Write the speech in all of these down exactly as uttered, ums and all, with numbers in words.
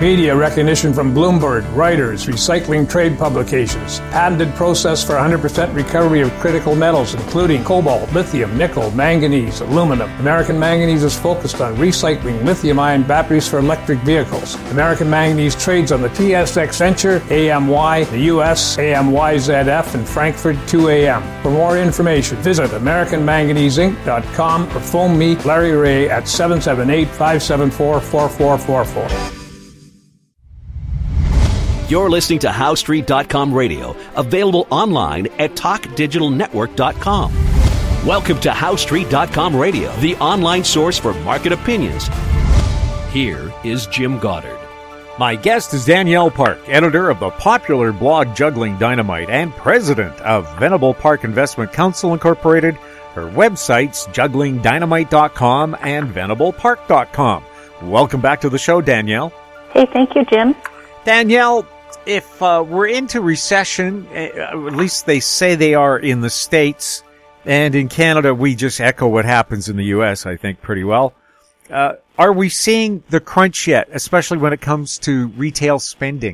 Media recognition from Bloomberg, Reuters, recycling trade publications. Patented process for one hundred percent recovery of critical metals, including cobalt, lithium, nickel, manganese, aluminum. American Manganese is focused on recycling lithium-ion batteries for electric vehicles. American Manganese trades on the T S X Venture, A M Y, the U S, A M Y Z F, and Frankfurt two A M. For more information, visit American Manganese Inc dot com or phone me, Larry Ray, at seven seven eight, five seven four, four four four four. You're listening to How Street dot com radio, available online at talk digital network dot com. Welcome to How Street dot com radio, the online source for market opinions. Here is Jim Goddard. My guest is Danielle Park, editor of the popular blog Juggling Dynamite and president of Venable Park Investment Counsel Incorporated. Her websites, juggling dynamite dot com and venable park dot com. Welcome back to the show, Danielle. Hey, thank you, Jim. Danielle, if uh, we're into recession, uh, at least they say they are in the States, and in Canada we just echo what happens in the U S, I think, pretty well. Uh, are we seeing the crunch yet, especially when it comes to retail spending?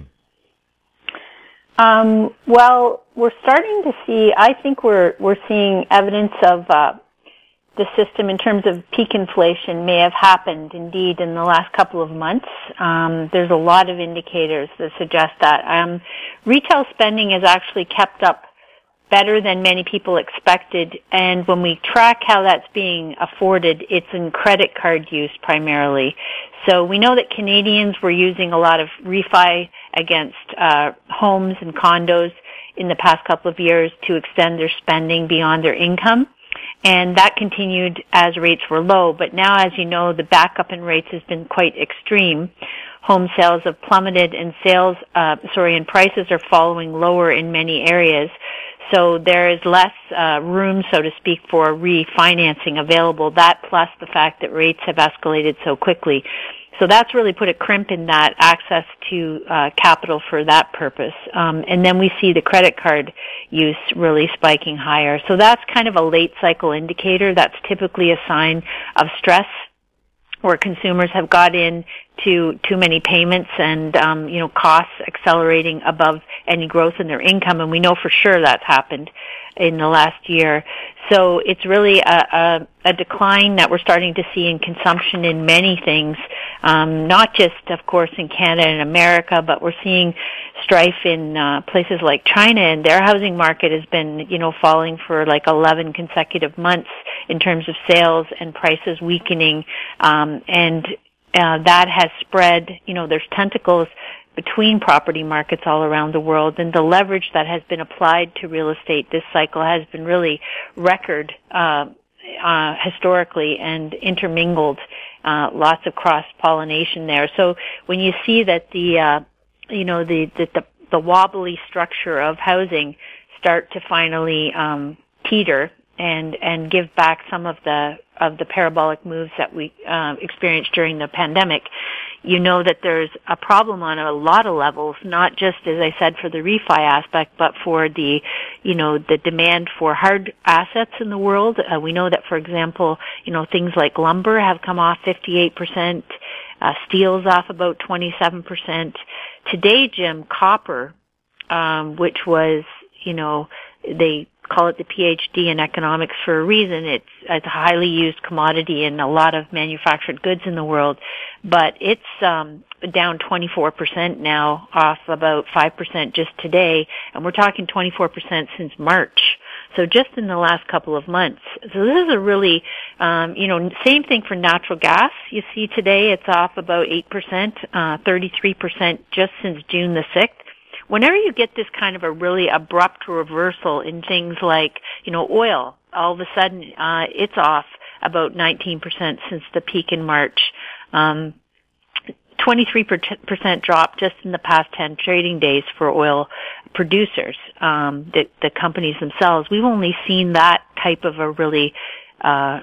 Um, well, we're starting to see, I think we're we're seeing evidence of uh, the system in terms of peak inflation may have happened indeed in the last couple of months. Um, there's a lot of indicators that suggest that. Um, retail spending has actually kept up better than many people expected, and when we track how that's being afforded, it's in credit card use primarily. So we know that Canadians were using a lot of refi against uh, homes and condos in the past couple of years to extend their spending beyond their income. And that continued as rates were low. But now, as you know, the backup in rates has been quite extreme. Home sales have plummeted, and sales, uh, sorry, and prices are following lower in many areas. So there is less uh, room, so to speak, for refinancing available. That plus the fact that rates have escalated so quickly. So that's really put a crimp in that access to uh, capital for that purpose. Um, and then we see the credit card use really spiking higher. So that's kind of a late cycle indicator. That's typically a sign of stress where consumers have got in to too many payments and, um, you know, costs accelerating above any growth in their income. And we know for sure that's happened in the last year. So it's really a, a, a decline that we're starting to see in consumption in many things, um, not just, of course, in Canada and America, but we're seeing strife in uh, places like China, and their housing market has been, you know, falling for like eleven consecutive months in terms of sales and prices weakening, um, and uh, that has spread, you know, there's tentacles between property markets all around the world, and the leverage that has been applied to real estate this cycle has been really record uh, uh, historically and intermingled, uh, lots of cross-pollination there. So when you see that the, uh, you know, the, the, the, the wobbly structure of housing start to finally um, teeter and and give back some of the of the parabolic moves that we uh, experienced during the pandemic, you know that there's a problem on a lot of levels, not just, as I said, for the refi aspect, but for the, you know, the demand for hard assets in the world. Uh, we know that, for example, you know, things like lumber have come off fifty-eight percent, uh, steel's off about twenty-seven percent. Today, Jim, copper, um, which was, you know, they call it the P H D in economics for a reason. It's, it's a highly used commodity in a lot of manufactured goods in the world, but it's um, down twenty-four percent now, off about five percent just today, and we're talking twenty-four percent since March. So just in the last couple of months. So this is a really, um, you know, same thing for natural gas. You see today it's off about eight percent, uh, thirty-three percent just since June the sixth. Whenever you get this kind of a really abrupt reversal in things like, you know, oil, all of a sudden uh, it's off about nineteen percent since the peak in March. Um, twenty-three percent drop just in the past ten trading days for oil producers, um, the, the companies themselves. We've only seen that type of a really uh,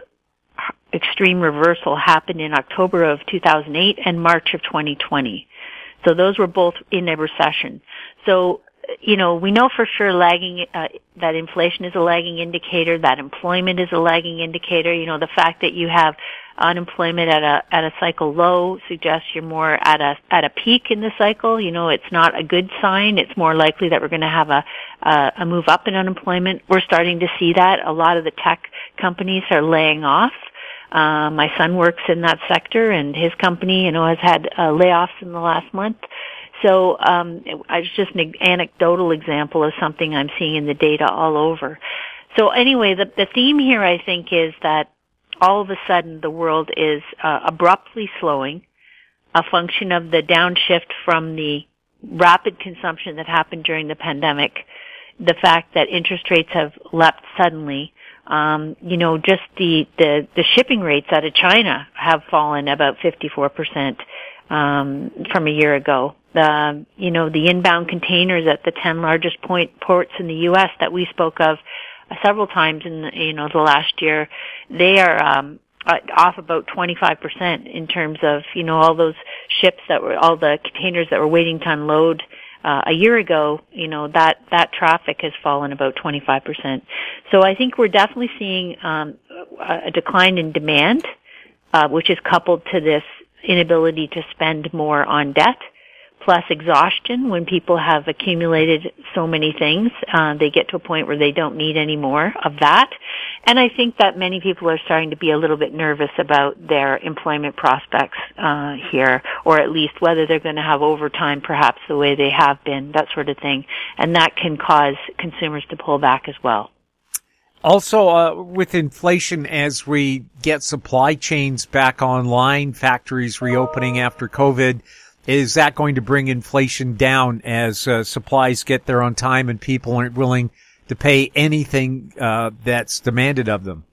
extreme reversal happen in October of two thousand eight and March of twenty twenty. So those were both in a recession. So, you know, we know for sure lagging, uh, that inflation is a lagging indicator, that employment is a lagging indicator. You know, the fact that you have unemployment at a at a cycle low suggests you're more at a at a peak in the cycle. You know, it's not a good sign. It's more likely that we're going to have a a, a move up in unemployment. We're starting to see that. A lot of the tech companies are laying off. Uh, my son works in that sector, and his company, you know, has had uh, layoffs in the last month. So um, it's just an anecdotal example of something I'm seeing in the data all over. So anyway, the, the theme here, I think, is that all of a sudden the world is uh, abruptly slowing, a function of the downshift from the rapid consumption that happened during the pandemic, the fact that interest rates have leapt suddenly. Um, you know, just the, the, the shipping rates out of China have fallen about fifty-four percent um, from a year ago. The, you know, the inbound containers at the ten largest point ports in the U S that we spoke of several times in the, you know, the last year, they are um, off about twenty-five percent in terms of, you know, all those ships that were, all the containers that were waiting to unload uh, a year ago. You know, that that traffic has fallen about twenty-five percent. So I think we're definitely seeing um, a decline in demand, uh, which is coupled to this inability to spend more on debt, plus exhaustion. When people have accumulated so many things, uh, they get to a point where they don't need any more of that. And I think that many people are starting to be a little bit nervous about their employment prospects uh, here, or at least whether they're going to have overtime perhaps the way they have been, that sort of thing. And that can cause consumers to pull back as well. Also, uh, with inflation, as we get supply chains back online, factories reopening after COVID, is that going to bring inflation down as uh, supplies get there on time and people aren't willing to pay anything uh, that's demanded of them?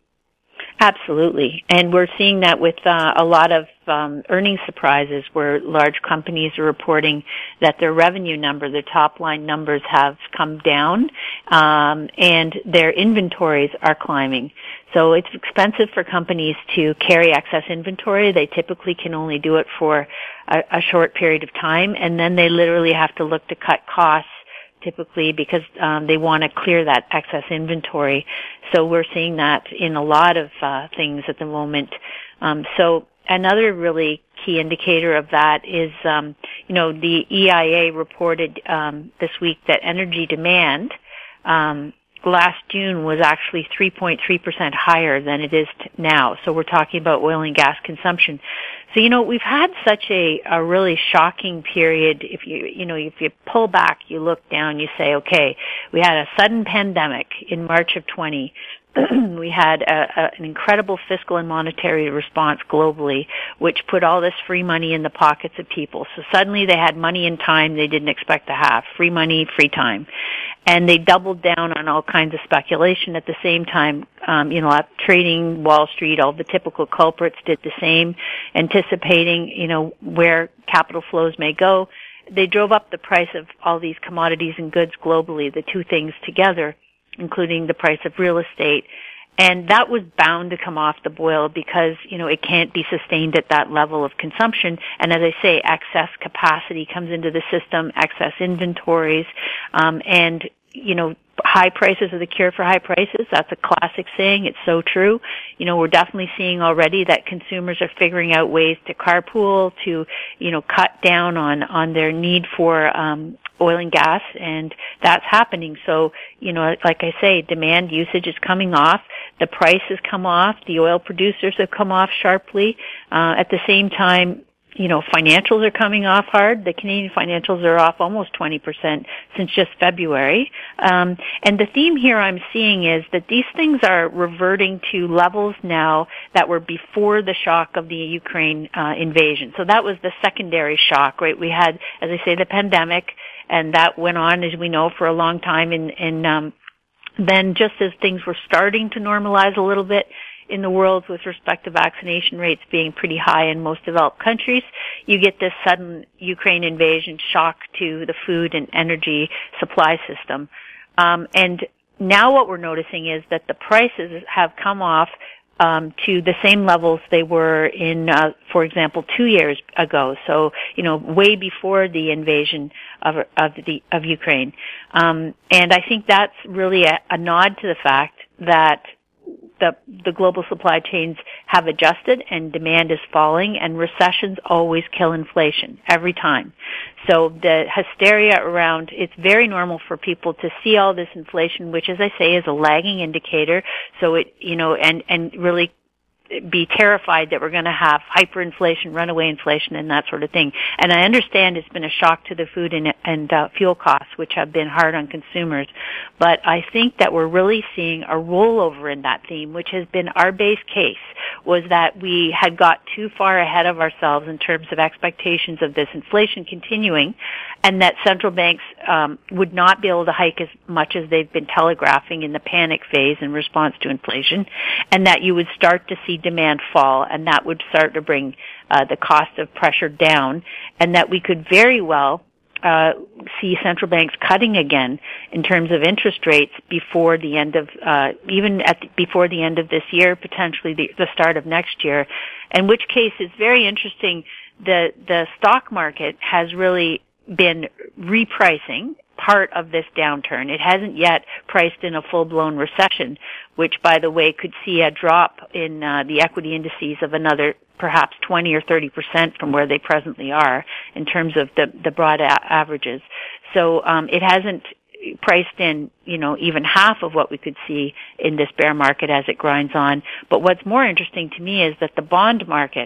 Absolutely. And we're seeing that with uh, a lot of um, earnings surprises where large companies are reporting that their revenue number, their top line numbers have come down, um, and their inventories are climbing. So it's expensive for companies to carry excess inventory. They typically can only do it for a, a short period of time, and then they literally have to look to cut costs typically because um, they want to clear that excess inventory. So we're seeing that in a lot of uh, things at the moment. Um, so another really key indicator of that is, um, you know, the E I A reported um, this week that energy demand um, last June was actually three point three percent higher than it is t- now. So we're talking about oil and gas consumption. So, you know, we've had such a, a really shocking period. If you, you know, if you pull back, you look down, you say, okay, we had a sudden pandemic in March of twenty. We had a, a, an incredible fiscal and monetary response globally, which put all this free money in the pockets of people. So suddenly they had money and time they didn't expect to have. Free money, free time. And they doubled down on all kinds of speculation at the same time. Um, you know, trading, Wall Street, all the typical culprits did the same, anticipating, you know, where capital flows may go. They drove up the price of all these commodities and goods globally, the two things together, including the price of real estate. And that was bound to come off the boil because, you know, it can't be sustained at that level of consumption. And as I say, excess capacity comes into the system, excess inventories, um, and, you know, high prices are the cure for high prices. That's a classic saying. It's so true. You know, we're definitely seeing already that consumers are figuring out ways to carpool, to, you know, cut down on, on their need for, um, oil and gas, and that's happening. So, you know, like I say, demand usage is coming off. The price has come off. The oil producers have come off sharply. Uh, at the same time, you know, financials are coming off hard. The Canadian financials are off almost twenty percent since just February. Um, and the theme here I'm seeing is that these things are reverting to levels now that were before the shock of the Ukraine uh, invasion. So that was the secondary shock, right? We had, as I say, the pandemic, and that went on, as we know, for a long time. And, and um, then just as things were starting to normalize a little bit in the world with respect to vaccination rates being pretty high in most developed countries, you get this sudden Ukraine invasion shock to the food and energy supply system. Um, and now what we're noticing is that the prices have come off Um, to the same levels they were in, uh, for example, two years ago. So, you know, way before the invasion of of the of Ukraine. Um, and I think that's really a, a nod to the fact that the the global supply chains have adjusted and demand is falling, and recessions always kill inflation every time. So the hysteria around, it's very normal for people to see all this inflation, which, as I say, is a lagging indicator. So it, you know, and, and really be terrified that we're going to have hyperinflation, runaway inflation, and that sort of thing. And I understand it's been a shock to the food and, and uh, fuel costs, which have been hard on consumers. But I think that we're really seeing a rollover in that theme, which has been our base case, was that we had got too far ahead of ourselves in terms of expectations of this inflation continuing, and that central banks um, would not be able to hike as much as they've been telegraphing in the panic phase in response to inflation, and that you would start to see demand fall, and that would start to bring uh, the cost of pressure down, and that we could very well uh, see central banks cutting again in terms of interest rates before the end of, uh, even at the, before the end of this year, potentially the, the start of next year. In which case, it's very interesting. The the stock market has really been repricing part of this downturn. It hasn't yet priced in a full-blown recession, which, by the way, could see a drop in uh, the equity indices of another perhaps twenty or thirty percent from where they presently are in terms of the, the broad a- averages. So um, it hasn't priced in, you know, even half of what we could see in this bear market as it grinds on. But what's more interesting to me is that the bond market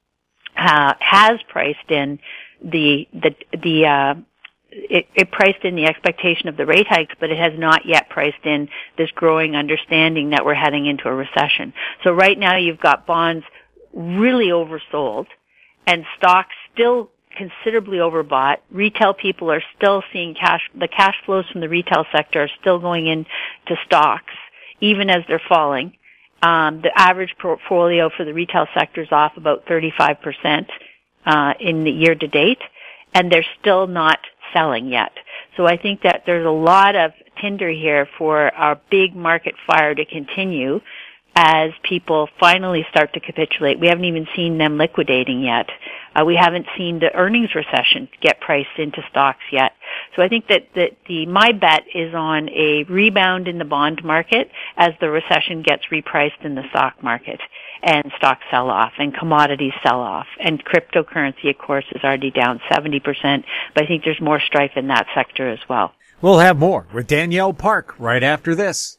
uh, has priced in the the the uh, It, it priced in the expectation of the rate hikes, but it has not yet priced in this growing understanding that we're heading into a recession. So right now you've got bonds really oversold and stocks still considerably overbought. Retail people are still seeing cash, the cash flows from the retail sector are still going into stocks, even as they're falling. Um, the average portfolio for the retail sector is off about thirty-five percent uh, in the year to date, and they're still not selling yet. So I think that there's a lot of tinder here for our big market fire to continue as people finally start to capitulate. We haven't even seen them liquidating yet. Uh, we haven't seen the earnings recession get priced into stocks yet. So I think that, that the my bet is on a rebound in the bond market as the recession gets repriced in the stock market, and stocks sell off and commodities sell off. And cryptocurrency, of course, is already down seventy percent, but I think there's more strife in that sector as well. We'll have more with Danielle Park right after this.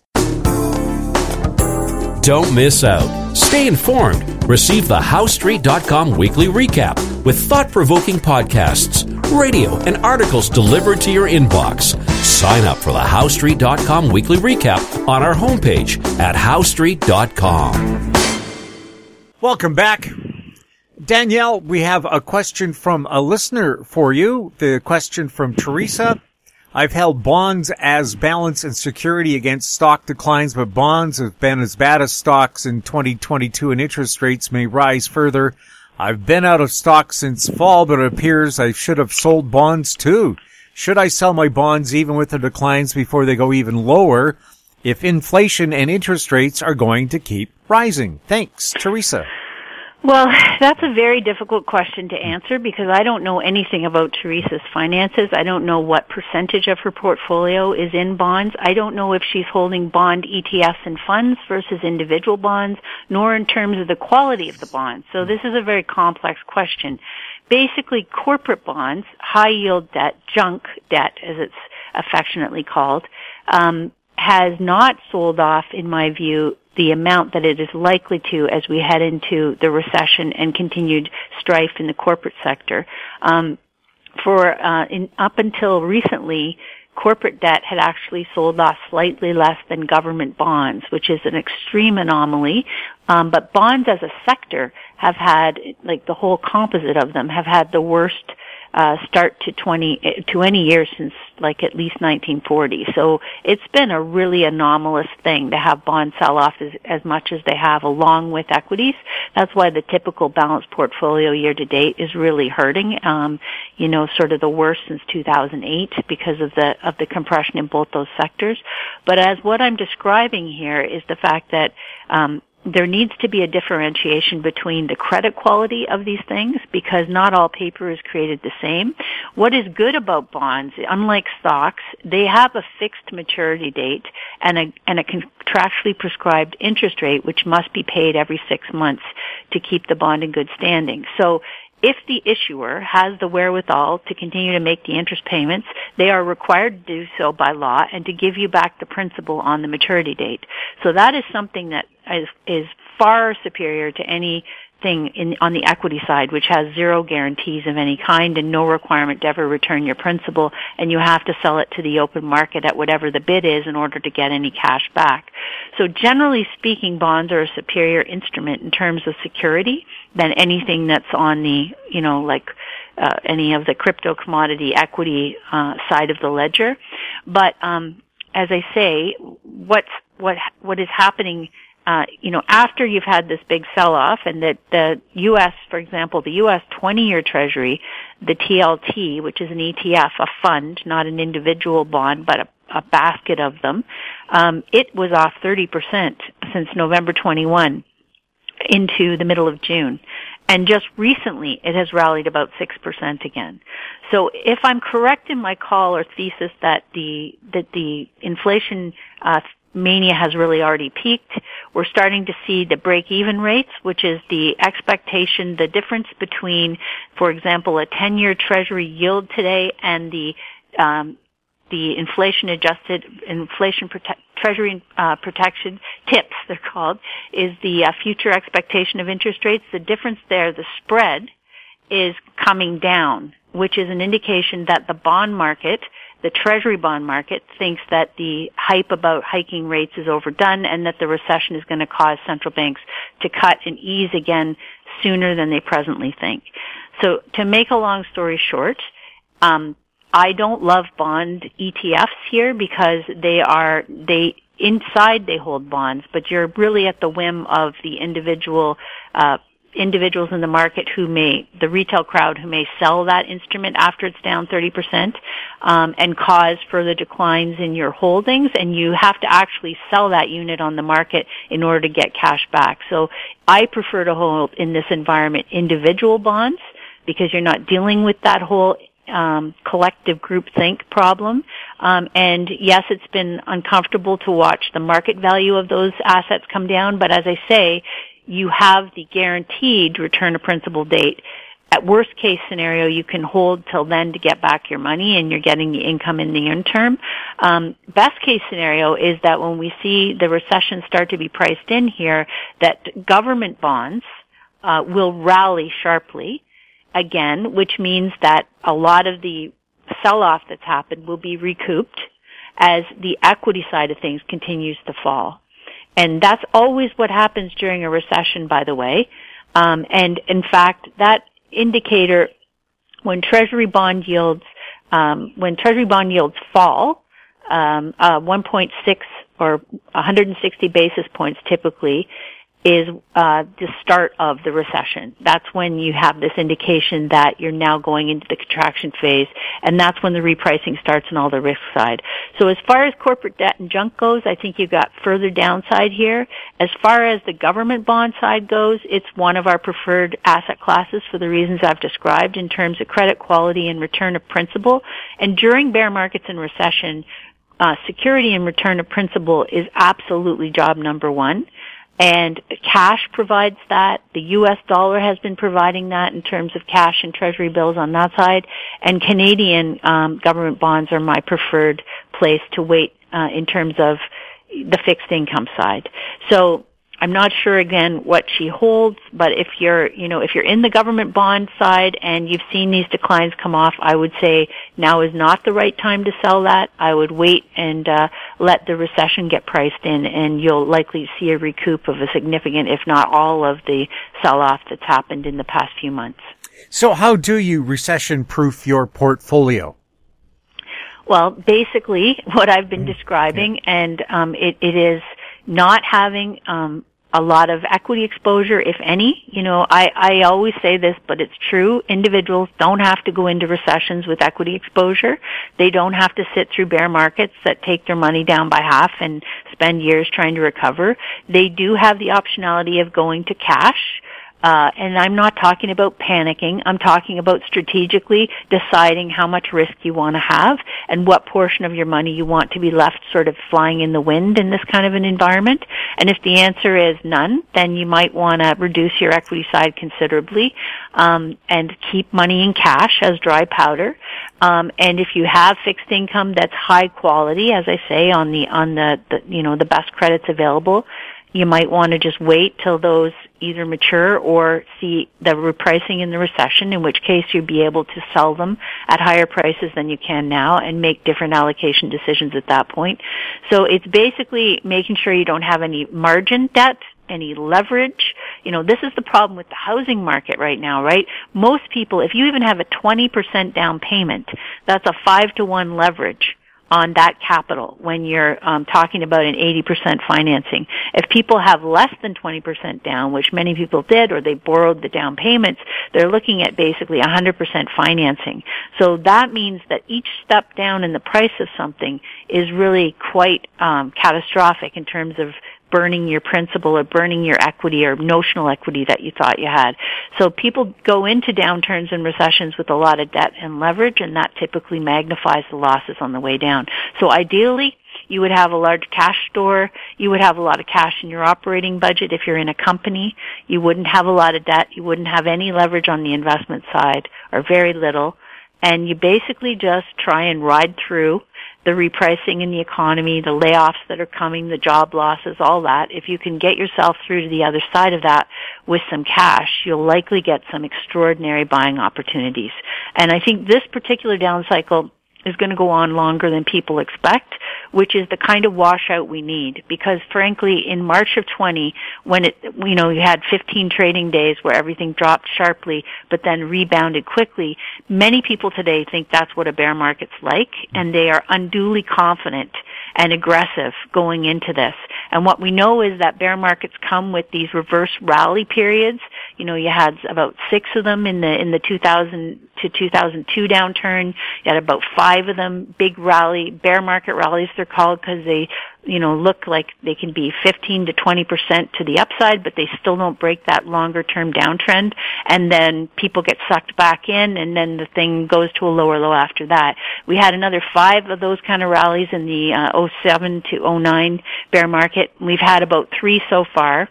Don't miss out. Stay informed. Receive the How Street dot com weekly recap with thought-provoking podcasts, radio, and articles delivered to your inbox. Sign up for the How Street dot com weekly recap on our homepage at How Street dot com. Welcome back. Danielle, we have a question from a listener for you. The question from Teresa. I've held bonds as balance and security against stock declines, but bonds have been as bad as stocks in twenty twenty-two, and interest rates may rise further. I've been out of stock since fall, but it appears I should have sold bonds too. Should I sell my bonds even with the declines before they go even lower if inflation and interest rates are going to keep rising? Thanks, Teresa. Well, that's a very difficult question to answer because I don't know anything about Teresa's finances. I don't know what percentage of her portfolio is in bonds. I don't know if she's holding bond E T Fs and funds versus individual bonds, nor in terms of the quality of the bonds. So this is a very complex question. Basically, corporate bonds, high-yield debt, junk debt, as it's affectionately called, um, has not sold off, in my view, the amount that it is likely to as we head into the recession and continued strife in the corporate sector. Um, for uh, in, up until recently, corporate debt had actually sold off slightly less than government bonds, which is an extreme anomaly. Um, but bonds as a sector have had, like the whole composite of them, have had the worst Uh, start to twenty to any year since like at least nineteen forty. So it's been a really anomalous thing to have bonds sell off as, as much as they have, along with equities. That's why the typical balanced portfolio year to date is really hurting. Um, you know, sort of the worst since two thousand eight because of the of the compression in both those sectors. But as what I'm describing here is the fact that um, there needs to be a differentiation between the credit quality of these things, because not all paper is created the same. What is good about bonds, unlike stocks, they have a fixed maturity date and a, and a contractually prescribed interest rate, which must be paid every six months to keep the bond in good standing. So if the issuer has the wherewithal to continue to make the interest payments, they are required to do so by law and to give you back the principal on the maturity date. So that is something that is, is far superior to anything in, on the equity side, which has zero guarantees of any kind and no requirement to ever return your principal, and you have to sell it to the open market at whatever the bid is in order to get any cash back. So generally speaking, bonds are a superior instrument in terms of security than anything that's on the, you know, like uh, any of the crypto commodity equity uh, side of the ledger. But um, as I say, what's what what is happening, uh, you know, after you've had this big sell-off, and that the U S, for example, the U S twenty-year Treasury, the T L T, which is an E T F, a fund, not an individual bond, but a, a basket of them, um, it was off thirty percent since November twenty-first into the middle of June. And just recently, it has rallied about six percent again. So if I'm correct in my call or thesis that the, that the inflation, uh, mania has really already peaked, we're starting to see the break-even rates, which is the expectation, the difference between, for example, a ten-year Treasury yield today and the, um, the inflation-adjusted, inflation prote- Treasury uh, protection tips, they're called, is the uh, future expectation of interest rates. The difference there, the spread, is coming down, which is an indication that the bond market, the Treasury bond market, thinks that the hype about hiking rates is overdone and that the recession is going to cause central banks to cut and ease again sooner than they presently think. So to make a long story short, um, I don't love bond E T Fs here because they are, they, inside they hold bonds, but you're really at the whim of the individual, uh, individuals in the market who may, the retail crowd who may sell that instrument after it's down thirty percent, um, and cause further declines in your holdings, and you have to actually sell that unit on the market in order to get cash back. So I prefer to hold in this environment individual bonds because you're not dealing with that whole Um, collective groupthink problem. Um, and yes, it's been uncomfortable to watch the market value of those assets come down, but as I say, you have the guaranteed return of principal date. At worst case scenario, you can hold till then to get back your money and you're getting the income in the interim. Um, best case scenario is that when we see the recession start to be priced in here, that government bonds uh, will rally sharply again, which means that a lot of the sell-off that's happened will be recouped as the equity side of things continues to fall. And that's always what happens during a recession, by the way. Um, and in fact, that indicator, when Treasury bond yields, um, when Treasury bond yields fall, um, uh, one point six or one hundred sixty basis points typically, is uh the start of the recession. That's when you have this indication that you're now going into the contraction phase, and that's when the repricing starts on all the risk side. So as far as corporate debt and junk goes, I think you've got further downside here. As far as the government bond side goes, it's one of our preferred asset classes for the reasons I've described in terms of credit quality and return of principal. And during bear markets and recession, uh security and return of principal is absolutely job number one. And cash provides that. The U S dollar has been providing that in terms of cash and treasury bills on that side. And Canadian um, government bonds are my preferred place to wait uh, in terms of the fixed income side. So I'm not sure, again, what she holds, but if you're, you know, if you're in the government bond side and you've seen these declines come off, I would say now is not the right time to sell that. I would wait and uh, let the recession get priced in, and you'll likely see a recoup of a significant, if not all, of the sell-off that's happened in the past few months. So how do you recession-proof your portfolio? Well, basically what I've been describing, yeah. and um, it, it is not having um, a lot of equity exposure, if any. You know, I, I always say this, but it's true. Individuals don't have to go into recessions with equity exposure. They don't have to sit through bear markets that take their money down by half and spend years trying to recover. They do have the optionality of going to cash. Uh, and I'm not talking about panicking. I'm talking about strategically deciding how much risk you want to have and what portion of your money you want to be left sort of flying in the wind in this kind of an environment. And if the answer is none, then you might want to reduce your equity side considerably, um, and keep money in cash as dry powder. Um, and if you have fixed income that's high quality, as I say, on the, on the, the you know, the best credits available, you might want to just wait till those either mature or see the repricing in the recession, in which case you'll be able to sell them at higher prices than you can now and make different allocation decisions at that point. So it's basically making sure you don't have any margin debt, any leverage. You know, this is the problem with the housing market right now, right? Most people, if you even have a twenty percent down payment, that's a five to one leverage on that capital when you're um, talking about an eighty percent financing. If people have less than twenty percent down, which many people did, or they borrowed the down payments, they're looking at basically one hundred percent financing. So that means that each step down in the price of something is really quite um, catastrophic in terms of burning your principal or burning your equity or notional equity that you thought you had. So people go into downturns and recessions with a lot of debt and leverage, and that typically magnifies the losses on the way down. So ideally, you would have a large cash store. You would have a lot of cash in your operating budget if you're in a company. You wouldn't have a lot of debt. You wouldn't have any leverage on the investment side, or very little. And you basically just try and ride through the repricing in the economy, the layoffs that are coming, the job losses, all that. If you can get yourself through to the other side of that with some cash, you'll likely get some extraordinary buying opportunities. And I think this particular down cycle is going to go on longer than people expect, which is the kind of washout we need. Because frankly, in March of twenty, when it, you know, you had fifteen trading days where everything dropped sharply, but then rebounded quickly, many people today think that's what a bear market's like, and they are unduly confident and aggressive going into this. And what we know is that bear markets come with these reverse rally periods. You know, you had about six of them in the in the two thousand to two thousand two downturn. You had about five of them, big rally, bear market rallies they're called, because they, you know, look like they can be fifteen to twenty percent to the upside, but they still don't break that longer term downtrend. And then people get sucked back in, and then the thing goes to a lower low after that. We had another five of those kind of rallies in the uh, oh seven to oh nine bear market. We've had about three so far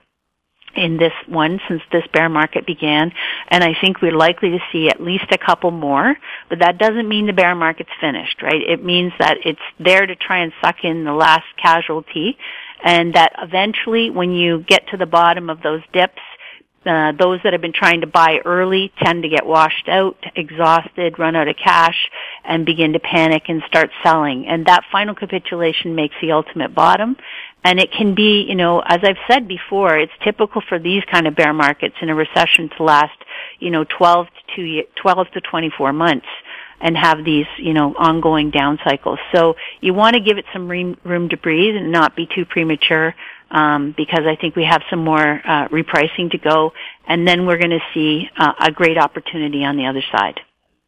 in this one since this bear market began, and I think we're likely to see at least a couple more, but that doesn't mean the bear market's finished, right? It means that it's there to try and suck in the last casualty, and that eventually when you get to the bottom of those dips, Uh, those that have been trying to buy early tend to get washed out, exhausted, run out of cash, and begin to panic and start selling. And that final capitulation makes the ultimate bottom. And it can be, you know, as I've said before, it's typical for these kind of bear markets in a recession to last, you know, twelve to two, twelve to twenty-four months and have these, you know, ongoing down cycles. So you want to give it some room to breathe and not be too premature. Um, because I think we have some more uh, repricing to go, and then we're going to see uh, a great opportunity on the other side.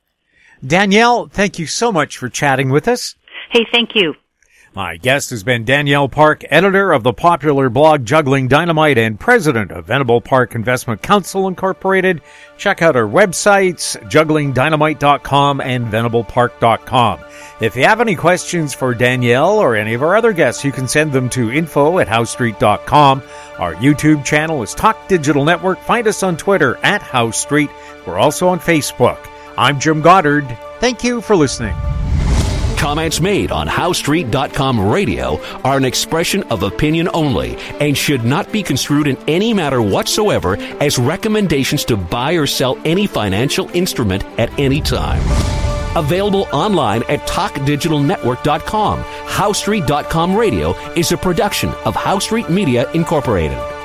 Danielle, thank you so much for chatting with us. Hey, thank you. My guest has been Danielle Park, editor of the popular blog Juggling Dynamite and president of Venable Park Investment Counsel Incorporated. Check out our websites, juggling dynamite dot com and venable park dot com. If you have any questions for Danielle or any of our other guests, you can send them to info at house street dot com. Our YouTube channel is Talk Digital Network. Find us on Twitter at House Street. We're also on Facebook. I'm Jim Goddard. Thank you for listening. Comments made on house street dot com radio are an expression of opinion only and should not be construed in any matter whatsoever as recommendations to buy or sell any financial instrument at any time. Available online at talk digital network dot com. house street dot com radio is a production of House Street Media Incorporated.